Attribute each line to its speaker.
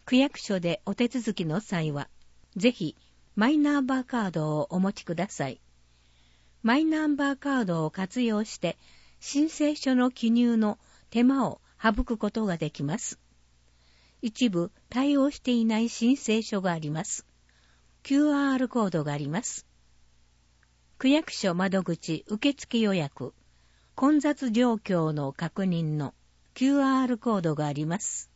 Speaker 1: 区役所でお手続きの際は、ぜひマイナンバーカードをお持ちください。マイナンバーカードを活用して申請書の記入の手間を省くことができます。一部対応していない申請書があります。QR コードがあります。区役所窓口受付予約、混雑状況の確認の QR コードがあります。